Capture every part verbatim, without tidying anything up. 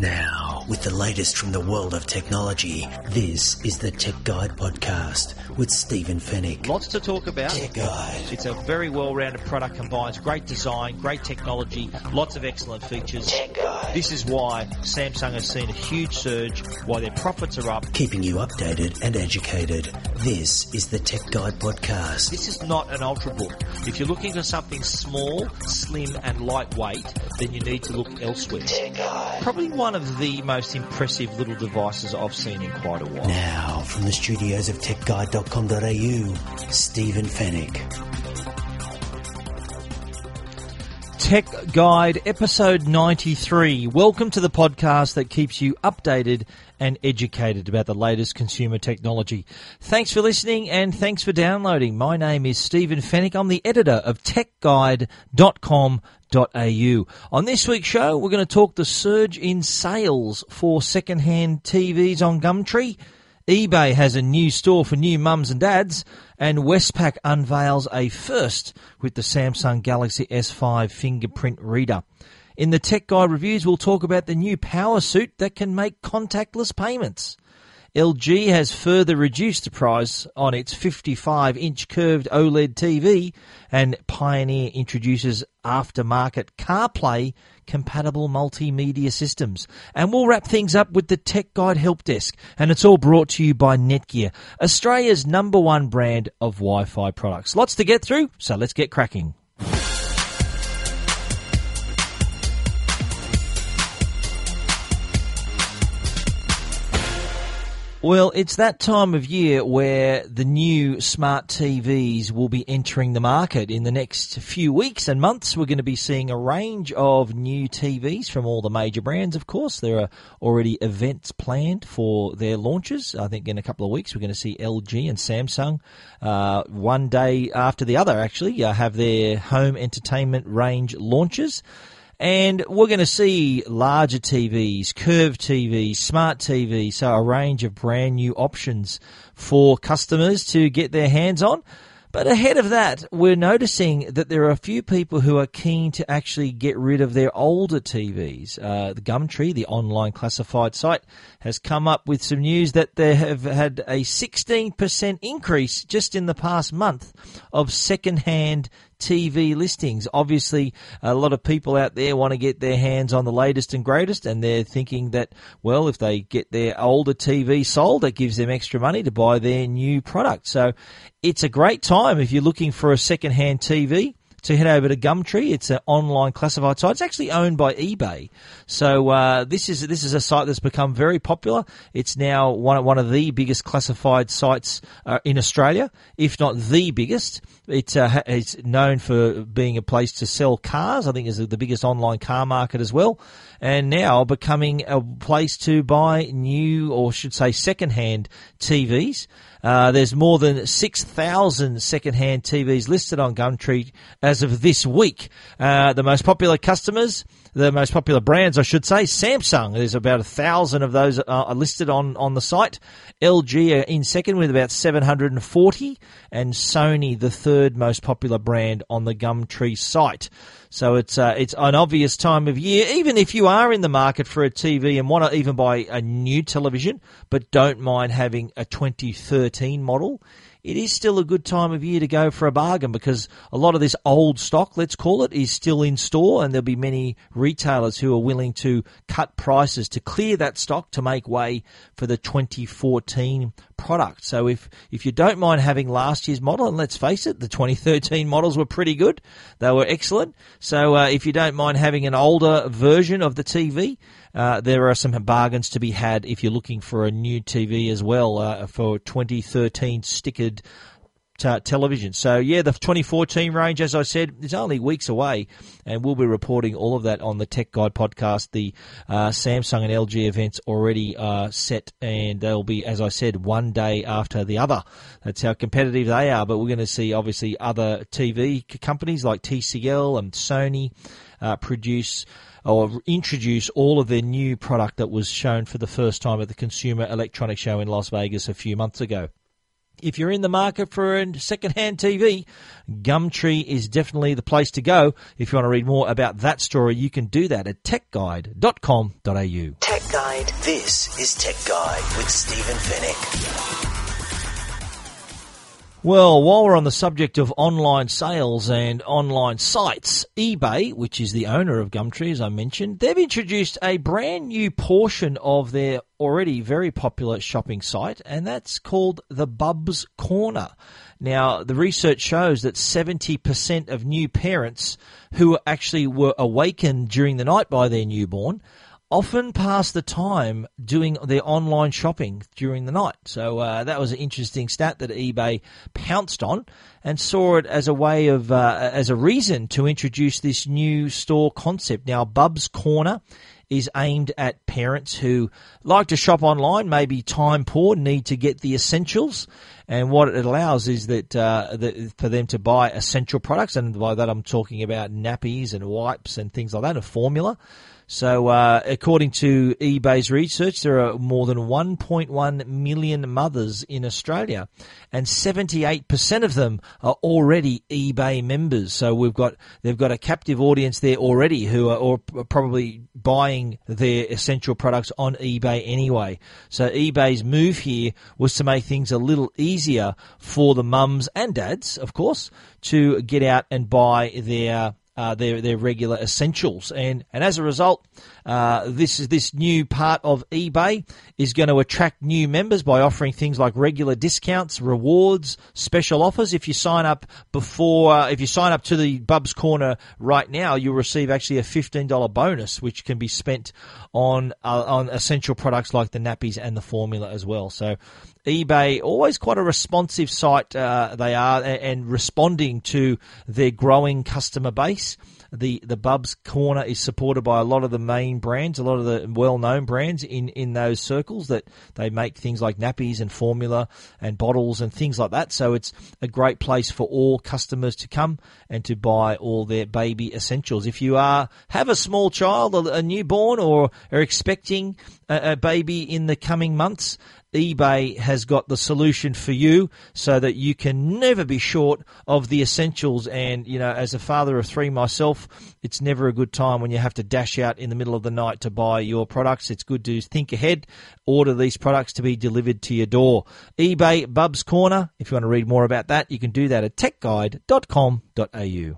Now, with the latest from the world of technology, this is the Tech Guide Podcast with Stephen Fennick. Lots to talk about. Tech Guide. It's a very well-rounded product, combines great design, great technology, lots of excellent features. Tech Guide. This is why Samsung has seen a huge surge, why their profits are up. Keeping you updated and educated. This is the Tech Guide Podcast. This is not an ultrabook. If you're looking for something small, slim and lightweight, then you need to look elsewhere. Tech Guide. Probably one of the most impressive little devices I've seen in quite a while. Now, from the studios of tech guide dot com dot a u, Stephen Fennick. Tech Guide, episode ninety-three. Welcome to the podcast that keeps you updated and educated about the latest consumer technology. Thanks for listening and thanks for downloading. My name is Stephen Fennick. I'm the editor of tech guide dot com dot a u. On this week's show, we're going to talk the surge in sales for second-hand T Vs on Gumtree. eBay has a new store for new mums and dads, and Westpac unveils a first with the Samsung Galaxy S five fingerprint reader. In the Tech Guide reviews, we'll talk about the new power suit that can make contactless payments. L G has further reduced the price on its fifty-five inch curved OLED T V, and Pioneer introduces aftermarket CarPlay compatible multimedia systems. And we'll wrap things up with the Tech Guide Help Desk, and it's all brought to you by Netgear, Australia's number one brand of Wi-Fi products. Lots to get through, so let's get cracking. Well, it's that time of year where the new smart T Vs will be entering the market. In the next few weeks and months, we're going to be seeing a range of new T Vs from all the major brands, of course. There are already events planned for their launches. I think in a couple of weeks, we're going to see L G and Samsung, uh, one day after the other, actually, uh, have their home entertainment range launches. And we're going to see larger T Vs, curved T Vs, smart T Vs, so a range of brand new options for customers to get their hands on. But ahead of that, we're noticing that there are a few people who are keen to actually get rid of their older T Vs. Uh, the Gumtree, the online classified site, has come up with some news that they have had a sixteen percent increase just in the past month of second-hand T V listings. Obviously, a lot of people out there want to get their hands on the latest and greatest, and they're thinking that, well, if they get their older T V sold, that gives them extra money to buy their new product. So it's a great time if you're looking for a second-hand T V to head over to Gumtree. It's an online classified site. It's actually owned by eBay. So uh, this is this is a site that's become very popular. It's now one, one of the biggest classified sites uh, in Australia, if not the biggest. It, uh, it's known for being a place to sell cars. I think it's the biggest online car market as well. And now becoming a place to buy new, or should say second-hand T Vs. Uh, there's more than six thousand second-hand T Vs listed on Gumtree as of this week. Uh, the most popular customers, the most popular brands, I should say, Samsung. There's about a thousand of those uh, listed on, on the site. L G are in second with about seven hundred forty, and Sony, the third most popular brand on the Gumtree site. So it's uh, it's an obvious time of year, even if you are in the market for a T V and want to even buy a new television, but don't mind having a twenty thirteen model. It is still a good time of year to go for a bargain, because a lot of this old stock, let's call it, is still in store, and there'll be many retailers who are willing to cut prices to clear that stock to make way for the twenty fourteen product. So if, if you don't mind having last year's model, and let's face it, the twenty thirteen models were pretty good. They were excellent. So uh, if you don't mind having an older version of the T V, Uh, there are some bargains to be had if you're looking for a new T V as well uh, for twenty thirteen stickered t- television. So, yeah, the twenty fourteen range, as I said, is only weeks away, and we'll be reporting all of that on the Tech Guide podcast. The uh, Samsung and L G events already uh, set, and they'll be, as I said, one day after the other. That's how competitive they are, but we're going to see, obviously, other T V companies like T C L and Sony uh, produce or introduce all of their new product that was shown for the first time at the Consumer Electronics Show in Las Vegas a few months ago. If you're in the market for a second-hand T V, Gumtree is definitely the place to go. If you want to read more about that story, you can do that at tech guide dot com dot a u. Tech Guide. This is Tech Guide with Stephen Fennick. Well, while we're on the subject of online sales and online sites, eBay, which is the owner of Gumtree, as I mentioned, they've introduced a brand new portion of their already very popular shopping site, and that's called the Bubs Corner. Now, the research shows that seventy percent of new parents who actually were awakened during the night by their newborn often pass the time doing their online shopping during the night. So uh, that was an interesting stat that eBay pounced on and saw it as a way of, uh, as a reason to introduce this new store concept. Now, Bubs Corner is aimed at parents who like to shop online, maybe time poor, need to get the essentials. And what it allows is that, uh, that for them to buy essential products, and by that I'm talking about nappies and wipes and things like that, a formula. So uh, according to eBay's research, there are more than one point one million mothers in Australia, and seventy-eight percent of them are already eBay members. So we've got they've got a captive audience there already who are or probably buying their essential products on eBay anyway. So eBay's move here was to make things a little easier for the mums and dads, of course, to get out and buy their Uh, their their regular essentials, and and as a result, uh, this is this new part of eBay is going to attract new members by offering things like regular discounts, rewards, special offers. If you sign up before, uh, if you sign up to the Bubs Corner right now, you'll receive actually a fifteen dollars bonus, which can be spent on uh, on essential products like the nappies and the formula as well. So eBay, always quite a responsive site uh, they are, and responding to their growing customer base. The the Bubs Corner is supported by a lot of the main brands, a lot of the well-known brands in, in those circles that they make things like nappies and formula and bottles and things like that. So it's a great place for all customers to come and to buy all their baby essentials. If you are have a small child, a newborn, or are expecting a, a baby in the coming months, eBay has got the solution for you so that you can never be short of the essentials. And, you know, as a father of three myself, it's never a good time when you have to dash out in the middle of the night to buy your products. It's good to think ahead, order these products to be delivered to your door. eBay Bubs Corner, if you want to read more about that, you can do that at tech guide dot com dot a u.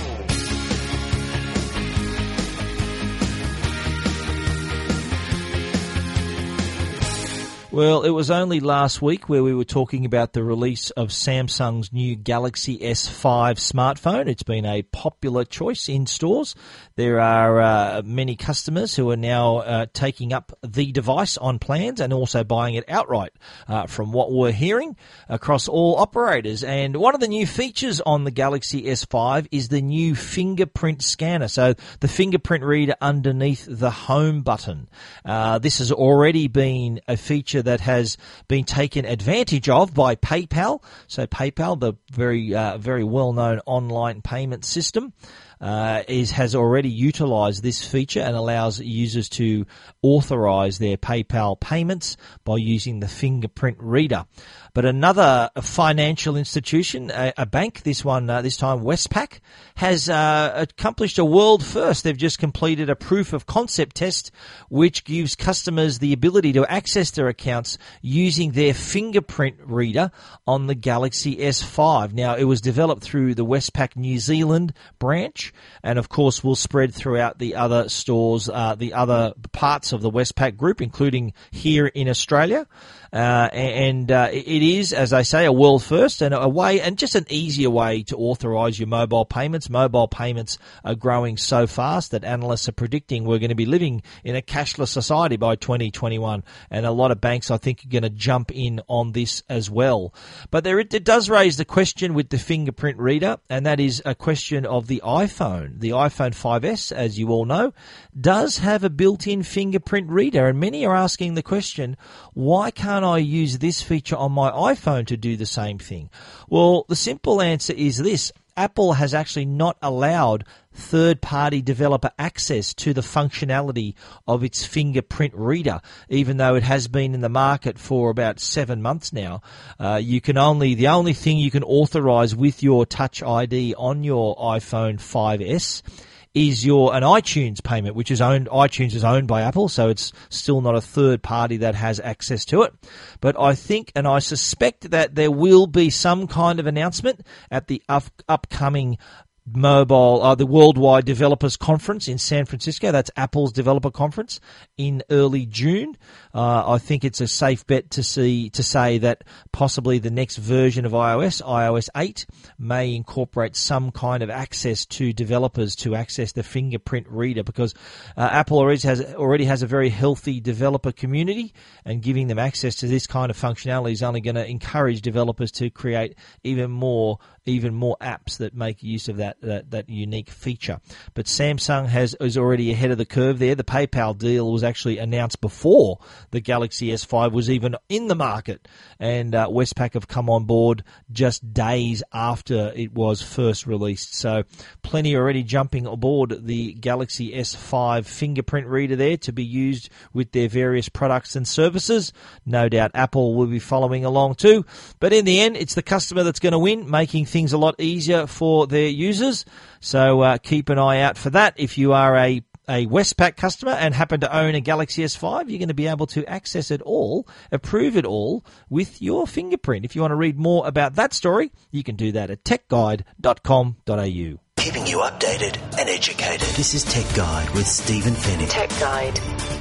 Well, it was only last week where we were talking about the release of Samsung's new Galaxy S five smartphone. It's been a popular choice in stores. There are uh, many customers who are now uh, taking up the device on plans and also buying it outright, uh, from what we're hearing across all operators. And one of the new features on the Galaxy S five is the new fingerprint scanner. So the fingerprint reader underneath the home button. Uh, this has already been a feature that has been taken advantage of by PayPal. So PayPal, the very uh, very well-known online payment system, uh, is has already utilized this feature and allows users to authorize their PayPal payments by using the fingerprint reader. But another financial institution, a, a bank, this one, uh, this time Westpac, has uh, accomplished a world first. They've just completed a proof of concept test, which gives customers the ability to access their accounts using their fingerprint reader on the Galaxy S five. Now, it was developed through the Westpac New Zealand branch, and of course will spread throughout the other stores, uh, the other parts of the Westpac group, including here in Australia. Uh, and uh, it is, as I say, a world first and a way, and just an easier way to authorise your mobile payments. Mobile payments are growing so fast that analysts are predicting we're going to be living in a cashless society by twenty twenty-one, and a lot of banks, I think, are going to jump in on this as well. But there, it does raise the question with the fingerprint reader, and that is a question of the iPhone. The iPhone five S, as you all know, does have a built-in fingerprint reader, and many are asking the question, why can't I use this feature on my iPhone to do the same thing? Well, the simple answer is this. Apple has actually not allowed third-party developer access to the functionality of its fingerprint reader, even though it has been in the market for about seven months now. Uh, you can only, the only thing you can authorize with your Touch I D on your iPhone five S is your an iTunes payment, which is owned, iTunes is owned by Apple, so it's still not a third party that has access to it. But I think and I suspect that there will be some kind of announcement at the up, upcoming mobile, uh, the Worldwide Developers Conference in San Francisco. That's Apple's developer conference in early June. Uh, I think it's a safe bet to see to say that possibly the next version of iOS, iOS eight, may incorporate some kind of access to developers to access the fingerprint reader, because uh, Apple already has already has a very healthy developer community, and giving them access to this kind of functionality is only going to encourage developers to create even more even more apps that make use of that, that that unique feature. But Samsung has is already ahead of the curve there. The PayPal deal was actually announced before the Galaxy S five was even in the market, and uh, Westpac have come on board just days after it was first released. So plenty already jumping aboard the Galaxy S five fingerprint reader there to be used with their various products and services. No doubt Apple will be following along too. But in the end, it's the customer that's going to win, making things a lot easier for their users. So uh, keep an eye out for that. If you are a a Westpac customer and happen to own a Galaxy S five, you're going to be able to access it all, approve it all with your fingerprint. If you want to read more about that story, you can do that at tech guide dot com dot a u. Keeping you updated and educated. This is Tech Guide with Stephen Fennick. Tech Guide.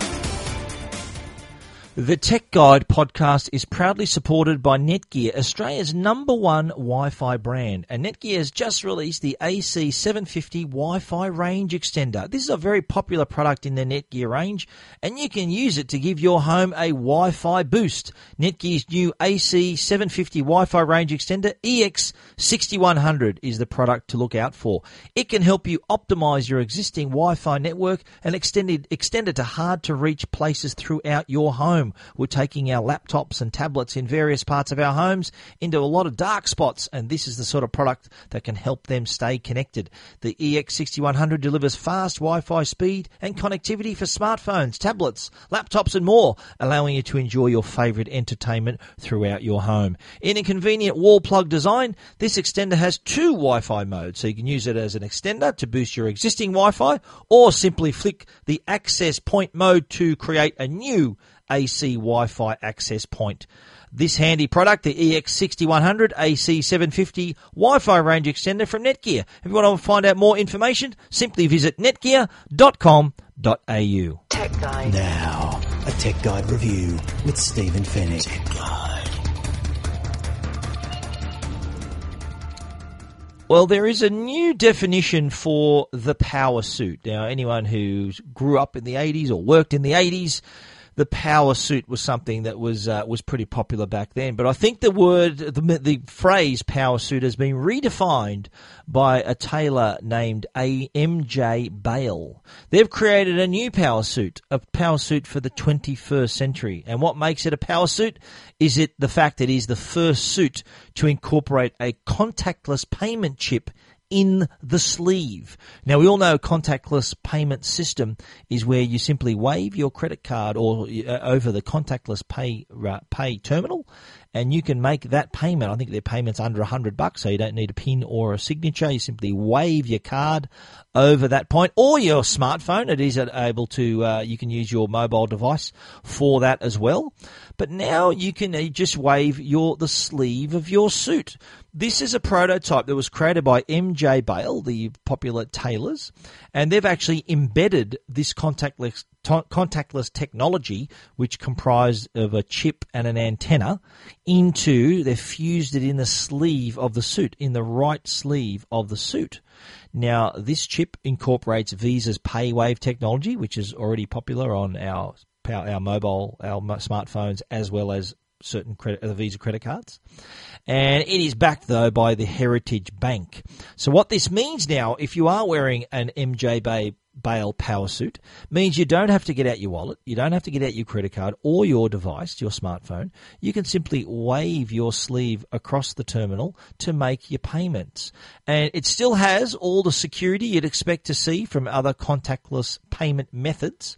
The Tech Guide podcast is proudly supported by Netgear, Australia's number one Wi-Fi brand. And Netgear has just released the A C seven fifty Wi-Fi range extender. This is a very popular product in their Netgear range, and you can use it to give your home a Wi-Fi boost. Netgear's new A C seven fifty Wi-Fi range extender, E X sixty-one hundred, is the product to look out for. It can help you optimize your existing Wi-Fi network and extend it, extend it to hard-to-reach places throughout your home. We're taking our laptops and tablets in various parts of our homes into a lot of dark spots, and this is the sort of product that can help them stay connected. The E X sixty-one hundred delivers fast Wi-Fi speed and connectivity for smartphones, tablets, laptops and more, allowing you to enjoy your favourite entertainment throughout your home. In a convenient wall plug design, this extender has two Wi-Fi modes, so you can use it as an extender to boost your existing Wi-Fi, or simply flick the access point mode to create a new A C Wi-Fi access point. This handy product, the E X sixty-one hundred A C seven fifty Wi-Fi range extender from Netgear. If you want to find out more information, simply visit netgear dot com dot a u. Tech Guide. Now, a Tech Guide review with Stephen Fennick. Tech Guide. Well, there is a new definition for the power suit. Now, anyone who grew up in the eighties or worked in the eighties, the power suit was something that was uh, was pretty popular back then. But I think the word, the, the phrase power suit has been redefined by a tailor named a M J Bale. They've created a new power suit, a power suit for the twenty-first century. And what makes it a power suit is it the fact that it is the first suit to incorporate a contactless payment chip in the sleeve. Now, we all know a contactless payment system is where you simply wave your credit card or uh, over the contactless pay uh, pay terminal, and you can make that payment. I think their payment's under a hundred bucks, so you don't need a PIN or a signature. You simply wave your card over that point, or your smartphone. It is able to. Uh, you can use your mobile device for that as well. But now you can uh, just wave your the sleeve of your suit. This is a prototype that was created by M J Bale, the popular tailors, and they've actually embedded this contactless contactless technology, which comprised of a chip and an antenna, into, they've fused it in the sleeve of the suit, in the right sleeve of the suit. Now, this chip incorporates Visa's PayWave technology, which is already popular on our our mobile, our smartphones, as well as certain credit, the Visa credit cards. And it is backed, though, by the Heritage Bank. So what this means now, if you are wearing an M J Bale power suit, means you don't have to get out your wallet, you don't have to get out your credit card or your device, your smartphone. You can simply wave your sleeve across the terminal to make your payments. And it still has all the security you'd expect to see from other contactless payment methods.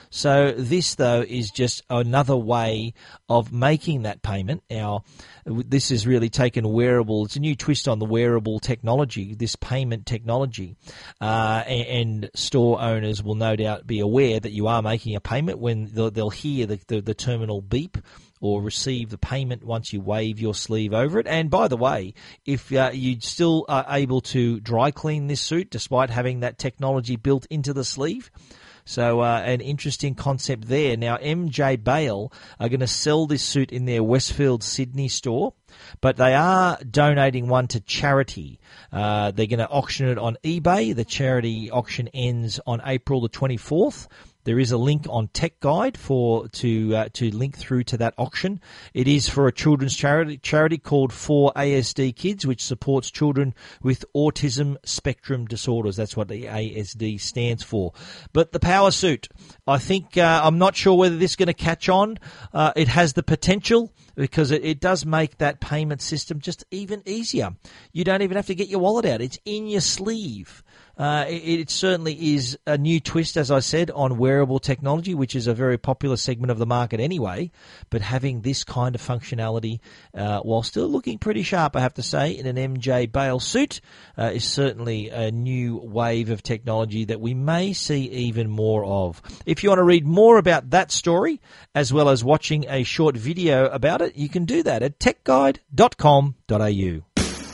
So this, though, is just another way of making that payment. Now, this has really taken wearable. It's a new twist on the wearable technology, this payment technology. Uh, and, and store owners will no doubt be aware that you are making a payment when they'll, they'll hear the, the, the terminal beep or receive the payment once you wave your sleeve over it. And by the way, if uh, you still are able to dry clean this suit despite having that technology built into the sleeve, so uh, an interesting concept there. Now, M J Bale are going to sell this suit in their Westfield Sydney store, but they are donating one to charity. Uh, they're going to auction it on eBay. The charity auction ends on April the twenty-fourth. There is a link on Tech Guide for to uh, to link through to that auction. It is for a children's charity charity called For A S D Kids, which supports children with autism spectrum disorders. That's what the A S D stands for. But the power suit, I think uh, I'm not sure whether this is going to catch on. Uh, it has the potential because it, it does make that payment system just even easier. You don't even have to get your wallet out. It's in your sleeve. Uh, it, it certainly is a new twist, as I said, on wearable technology, which is a very popular segment of the market anyway. But having this kind of functionality, uh, while still looking pretty sharp, I have to say, in an M J Bale suit, uh, is certainly a new wave of technology that we may see even more of. If you want to read more about that story, as well as watching a short video about it, you can do that at tech guide dot com dot a u.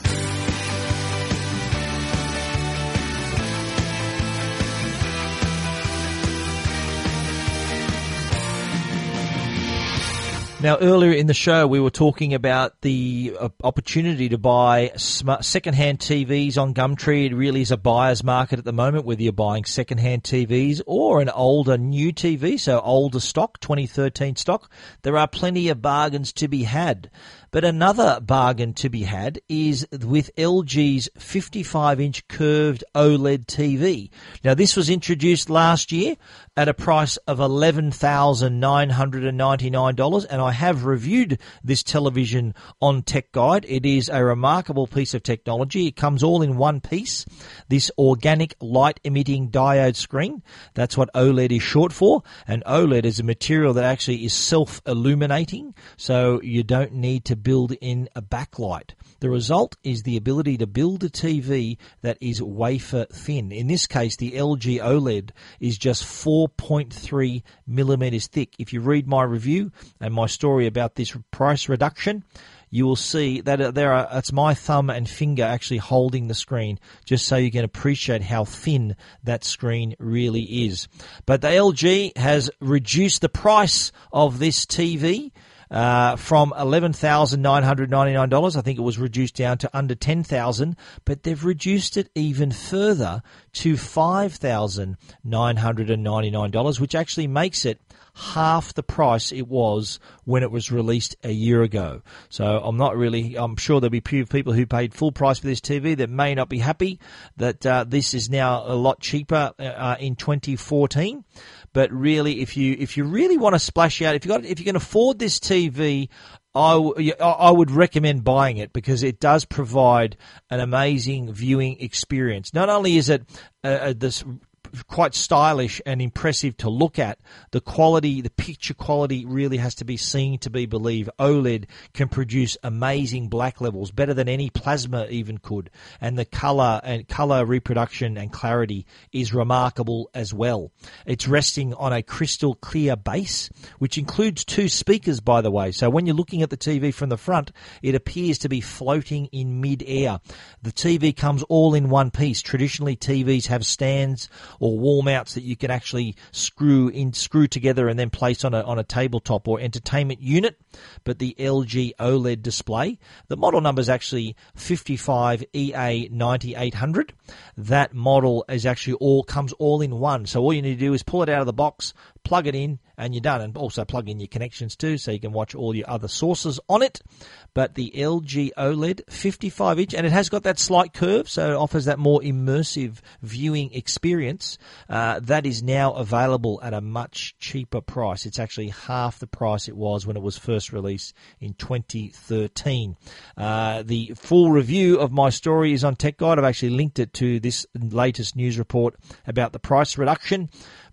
Now, earlier in the show, we were talking about the uh, opportunity to buy smart, second-hand T Vs on Gumtree. It really is a buyer's market at the moment, whether you're buying second-hand T Vs or an older new T V, so older stock, twenty thirteen stock. There are plenty of bargains to be had. But another bargain to be had is with L G's fifty-five inch curved OLED T V. Now, this was introduced last year at a price of eleven thousand nine hundred ninety-nine dollars, and I have reviewed this television on Tech Guide. It is a remarkable piece of technology. It comes all in one piece. This organic light-emitting diode screen, that's what OLED is short for, and OLED is a material that actually is self-illuminating, so you don't need to build in a backlight. The result is the ability to build a T V that is wafer thin. In this case, the L G OLED is just four point three millimeters thick. If you read my review and my story about this price reduction, you will see that there are, it's my thumb and finger actually holding the screen, just so you can appreciate how thin that screen really is. But the L G has reduced the price of this T V Uh, from eleven thousand nine hundred ninety-nine dollars. I think it was reduced down to under ten thousand dollars, but they've reduced it even further to five thousand nine hundred ninety-nine dollars, which actually makes it half the price it was when it was released a year ago. So I'm not really, I'm sure there'll be few people who paid full price for this T V that may not be happy that uh, this is now a lot cheaper uh, in twenty fourteen. But really, if you if you really want to splash out, if you got if you can afford this T V, I, w- I would recommend buying it because it does provide an amazing viewing experience. Not only is it uh, this quite stylish and impressive to look at, the quality, the picture quality really has to be seen to be believed. OLED can produce amazing black levels, better than any plasma even could, and the color and color reproduction and clarity is remarkable as well. It's resting on a crystal clear base, which includes two speakers, by the way. So when you're looking at the T V from the front, it appears to be floating in mid-air. The T V comes all in one piece. Traditionally, T Vs have stands or wall mounts that you can actually screw in, screw together and then place on a on a tabletop or entertainment unit. But the L G OLED display, the model number is actually fifty-five E A ninety-eight hundred. That model is actually all comes all in one. So all you need to do is pull it out of the box, plug it in, and you're done. And also plug in your connections too, so you can watch all your other sources on it. But the L G OLED fifty-five inch, and it has got that slight curve, so it offers that more immersive viewing experience. Uh, that is now available at a much cheaper price. It's actually half the price it was when it was first released in twenty thirteen. Uh, the full review of my story is on Tech Guide. I've actually linked it to this latest news report about the price reduction.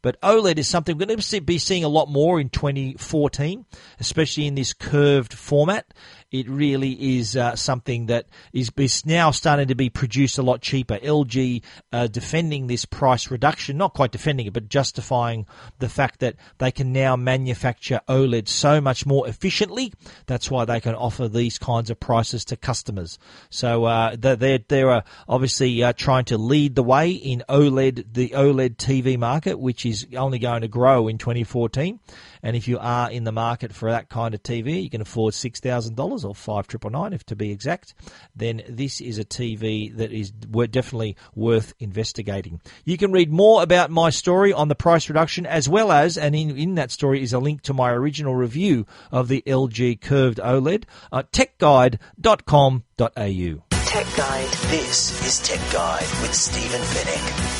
But OLED is something we're going to be seeing a lot more in twenty fourteen, especially in this curved format. It really is uh, something that is, is now starting to be produced a lot cheaper. L G uh, defending this price reduction, not quite defending it, but justifying the fact that they can now manufacture OLED so much more efficiently. That's why they can offer these kinds of prices to customers. So uh, they're, they're obviously uh, trying to lead the way in OLED, the OLED T V market, which is only going to grow in twenty fourteen. And if you are in the market for that kind of T V, you can afford six thousand dollars or five thousand nine hundred ninety-nine if to be exact, then this is a T V that is definitely worth investigating. You can read more about my story on the price reduction, as well as, and in, in that story is a link to my original review of the L G curved OLED at tech guide dot com dot a u. Tech Guide. This is Tech Guide with Stephen Fenech.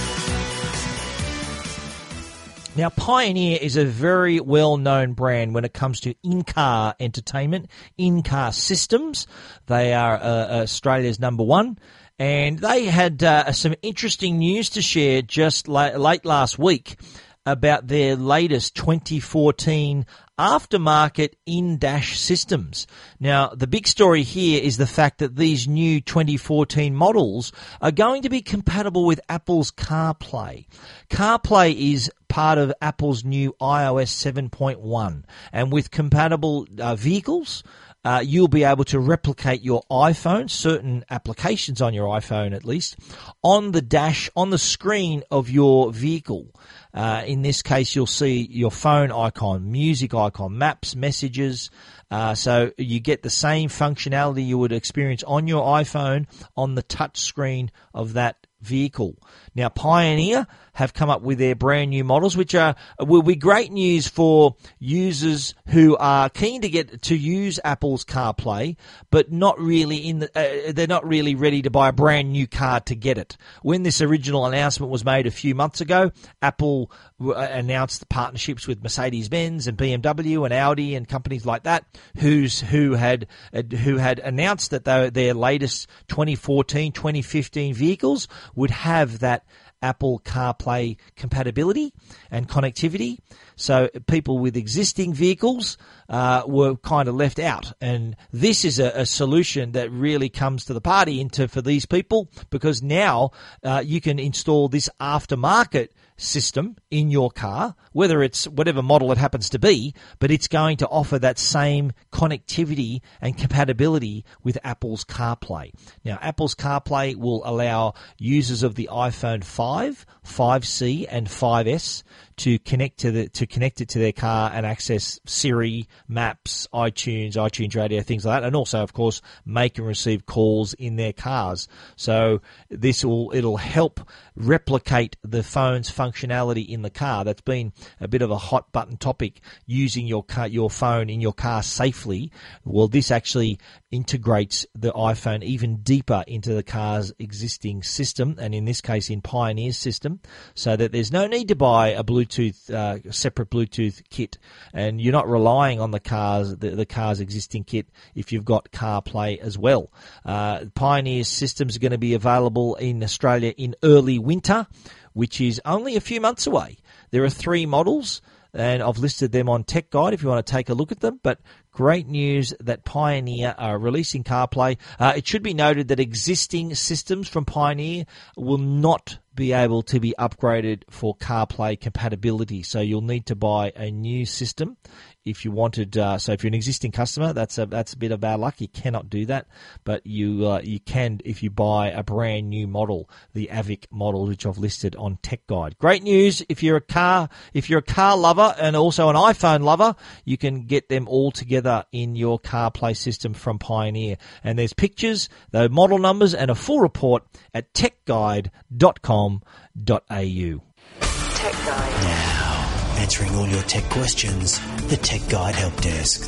Now, Pioneer is a very well-known brand when it comes to in-car entertainment, in-car systems. They are uh, Australia's number one. And they had uh, some interesting news to share just la- late last week about their latest twenty fourteen aftermarket in-dash systems. Now, the big story here is the fact that these new twenty fourteen models are going to be compatible with Apple's CarPlay. CarPlay is part of Apple's new i O S seven point one, and with compatible uh, vehicles, Uh, you'll be able to replicate your iPhone, certain applications on your iPhone at least, on the dash, on the screen of your vehicle. Uh, in this case, you'll see your phone icon, music icon, maps, messages. Uh, so you get the same functionality you would experience on your iPhone on the touch screen of that vehicle. Now, Pioneer have come up with their brand new models, which are will be great news for users who are keen to get to use Apple's CarPlay, but not really in the, uh, they're not really ready to buy a brand new car to get it. When this original announcement was made a few months ago, Apple announced the partnerships with Mercedes-Benz and B M W and Audi and companies like that, who's who had who had announced that they, their latest twenty fourteen, twenty fifteen vehicles would have that Apple CarPlay compatibility and connectivity. So people with existing vehicles uh, were kind of left out. And this is a, a solution that really comes to the party into for these people, because now uh, you can install this aftermarket system in your car, whether it's whatever model it happens to be, but it's going to offer that same connectivity and compatibility with Apple's CarPlay. Now, Apple's CarPlay will allow users of the iPhone five, five C, and five S to connect to the to connect it to their car and access Siri, Maps, iTunes, iTunes Radio, things like that, and also, of course, make and receive calls in their cars. So this will it'll help replicate the phone's functionality in the car. That's been a bit of a hot button topic, using your car, your phone in your car safely. Well, this actually integrates the iPhone even deeper into the car's existing system, and in this case in Pioneer's system, so that there's no need to buy a Bluetooth uh, separate Bluetooth kit, and you're not relying on the car's the, the car's existing kit if you've got CarPlay as well. Uh, Pioneer's systems are going to be available in Australia in early winter, which is only a few months away. There are three models, and I've listed them on Tech Guide if you want to take a look at them. But great news that Pioneer are releasing CarPlay. Uh, it should be noted that existing systems from Pioneer will not be able to be upgraded for CarPlay compatibility. So you'll need to buy a new system if you wanted. Uh, so if you're an existing customer, that's a that's a bit of bad luck. You cannot do that, but you uh, you can if you buy a brand new model, the Avic model, which I've listed on Tech Guide. Great news if you're a car if you're a car lover and also an iPhone lover, you can get them all together in your CarPlay system from Pioneer. And there's pictures, the model numbers, and a full report at tech guide dot com dot a u. Tech Guide. Now, answering all your tech questions, the Tech Guide Help Desk.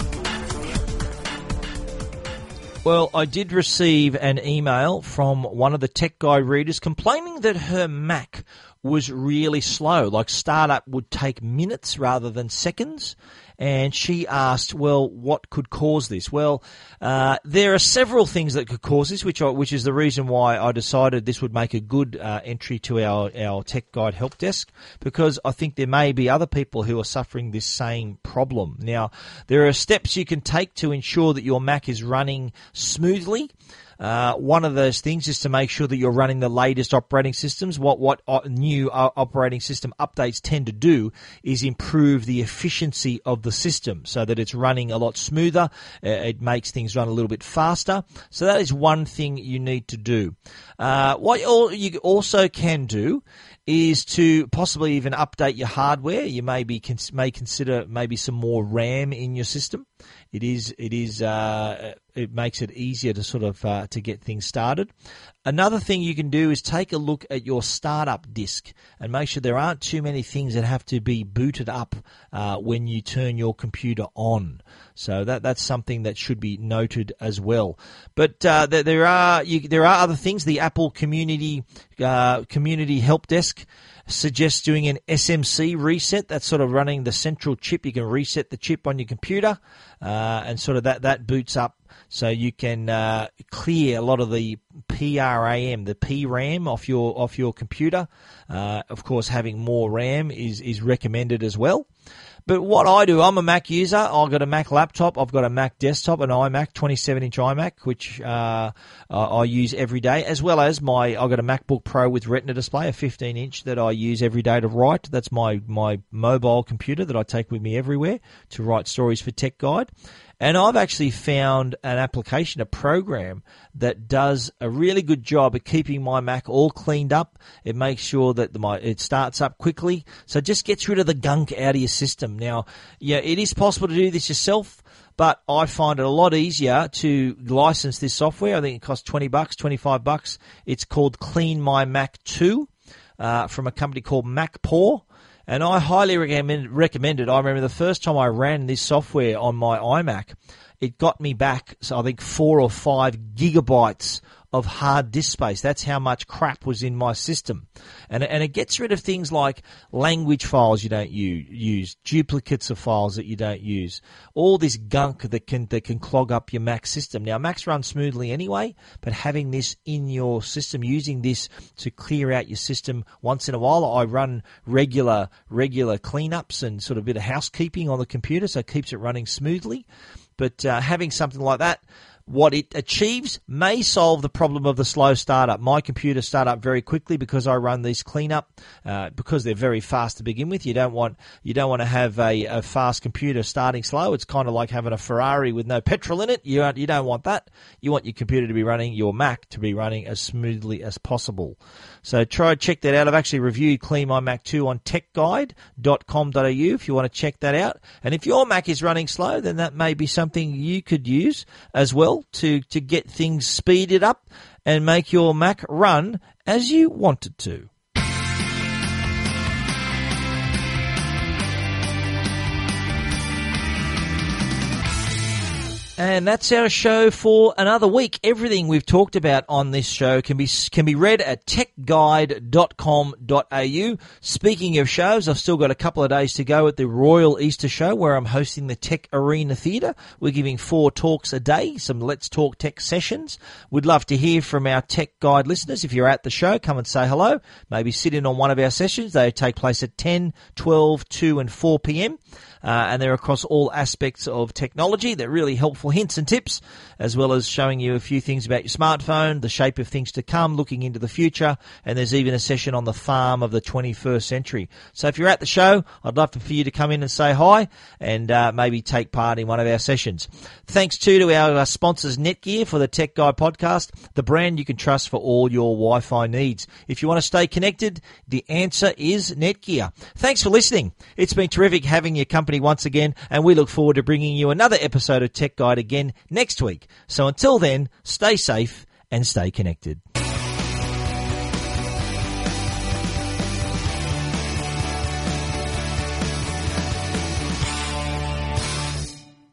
Well, I did receive an email from one of the Tech Guide readers complaining that her Mac was really slow. Like startup would take minutes rather than seconds. And she asked, well, what could cause this? Well, uh, there are several things that could cause this, which I, which is the reason why I decided this would make a good uh, entry to our, our Tech Guide help desk, because I think there may be other people who are suffering this same problem. Now, there are steps you can take to ensure that your Mac is running smoothly. Uh, one of those things is to make sure that you're running the latest operating systems. What what uh, new uh, operating system updates tend to do is improve the efficiency of the system so that it's running a lot smoother. Uh, it makes things run a little bit faster. So that is one thing you need to do. Uh, what you also can do is to possibly even update your hardware. You may be may consider maybe some more RAM in your system. It is it is uh, it makes it easier to sort of uh, to get things started. Another thing you can do is take a look at your startup disk and make sure there aren't too many things that have to be booted up uh, when you turn your computer on. So that that's something that should be noted as well. But uh, there, there are you, there are other things. The Apple Community uh, Community Help Desk suggests doing an S M C reset. That's sort of running the central chip. You can reset the chip on your computer, uh, and sort of that, that boots up so you can uh, clear a lot of the P RAM, the P RAM off your off your computer. Uh, of course, having more RAM is is recommended as well. But what I do, I'm a Mac user. I've got a Mac laptop. I've got a Mac desktop, an iMac, twenty-seven inch iMac, which uh, I use every day, as well as my, I've got a MacBook Pro with Retina display, a fifteen inch that I use every day to write. That's my, my mobile computer that I take with me everywhere to write stories for Tech Guide. And I've actually found an application, a program that does a really good job at keeping my Mac all cleaned up. It makes sure that the, my, it starts up quickly. So it just gets rid of the gunk out of your system. Now, yeah, it is possible to do this yourself, but I find it a lot easier to license this software. I think it costs twenty bucks, twenty-five bucks. It's called Clean My Mac two uh, from a company called MacPaw. And I highly recommend, recommend it. I remember the first time I ran this software on my iMac, it got me back, so I think, four or five gigabytes of hard disk space. That's how much crap was in my system. And, and it gets rid of things like language files you don't use, use, duplicates of files that you don't use, all this gunk that can that can clog up your Mac system. Now, Macs run smoothly anyway, but having this in your system, using this to clear out your system once in a while. I run regular regular cleanups and sort of a bit of housekeeping on the computer, so it keeps it running smoothly. But uh, having something like that, what it achieves may solve the problem of the slow startup. My computer start up very quickly because I run these cleanup, uh, because they're very fast to begin with. You don't want you don't want to have a, a fast computer starting slow. It's kind of like having a Ferrari with no petrol in it. You you don't want that. You want your computer to be running, your Mac to be running as smoothly as possible. So try check that out. I've actually reviewed Clean My Mac two on tech guide dot com dot a u if you want to check that out. And if your Mac is running slow, then that may be something you could use as well to, to get things speeded up and make your Mac run as you want it to. And that's our show for another week. Everything we've talked about on this show can be can be read at tech guide dot com dot a u. Speaking of shows, I've still got a couple of days to go at the Royal Easter Show, where I'm hosting the Tech Arena Theatre. We're giving four talks a day, some Let's Talk Tech sessions. We'd love to hear from our Tech Guide listeners. If you're at the show, come and say hello. Maybe sit in on one of our sessions. They take place at ten, twelve, two and four p.m. Uh, and they're across all aspects of technology. They're really helpful hints and tips, as well as showing you a few things about your smartphone, the shape of things to come, looking into the future, and there's even a session on the farm of the twenty-first century. So if you're at the show, I'd love for you to come in and say hi and uh, maybe take part in one of our sessions. Thanks too to our uh, sponsors Netgear for the Tech Guide podcast, the brand you can trust for all your Wi-Fi needs. If you want to stay connected, the answer is Netgear. Thanks for listening. It's been terrific having your company once again, and we look forward to bringing you another episode of Tech Guide again next week. So until then, stay safe and stay connected.